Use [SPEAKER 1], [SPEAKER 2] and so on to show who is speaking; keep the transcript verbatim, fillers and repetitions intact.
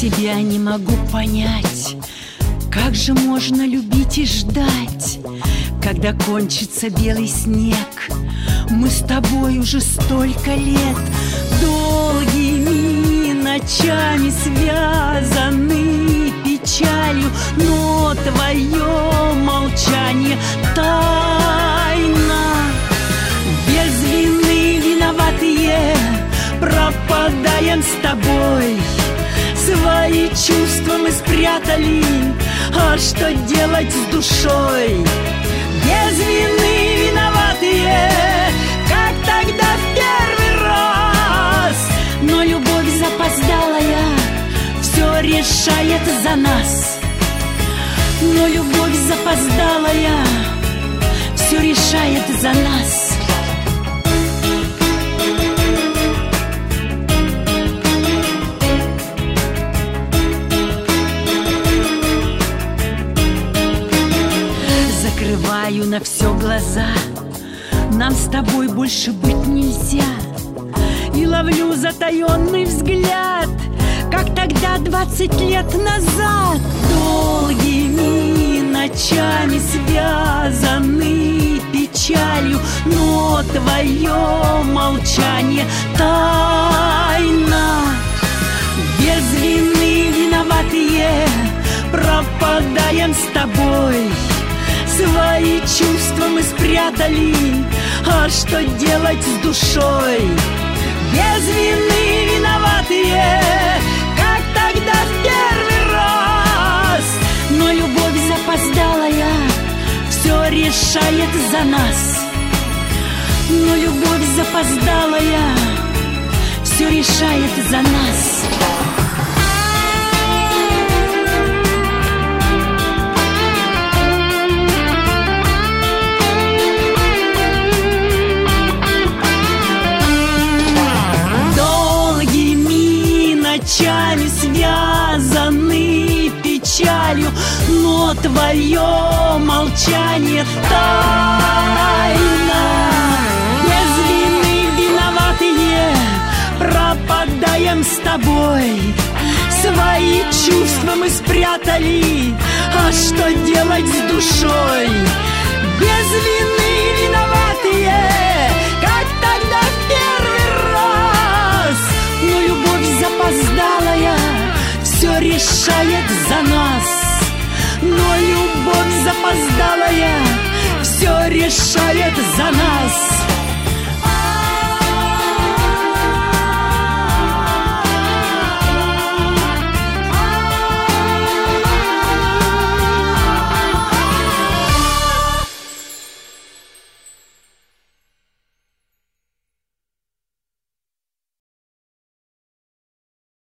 [SPEAKER 1] себя не могу понять, как же можно любить и ждать, когда кончится белый снег. Мы с тобой уже столько лет долгими ночами связаны печалью, но твое молчание тайна. Без вины виноватые пропадаем с тобой. Свои чувства мы спрятали, а что делать с душой? Без вины виноватые, как тогда в первый раз. Но любовь запоздалая все решает за нас. Но любовь запоздалая все решает за нас. Закрываю на все глаза, нам с тобой больше быть нельзя. И ловлю затаенный взгляд, как тогда двадцать лет назад. Долгими ночами связаны печалью, но твое молчание тайна. Без вины виноватые пропадаем с тобой. Свои чувства мы спрятали, а что делать с душой? Без вины виноватые, как тогда в первый раз. Но любовь запоздалая все решает за нас. Но любовь запоздалая все решает за нас. Ночами связаны печалью, но твое молчание тайна. Без вины виноватые пропадаем с тобой. Свои чувства мы спрятали, а что делать с душой? Без вины виноватые, как тогда в первый раз. Но любовь запоздалая все решает за нас. Но любовь запоздалая все решает за нас.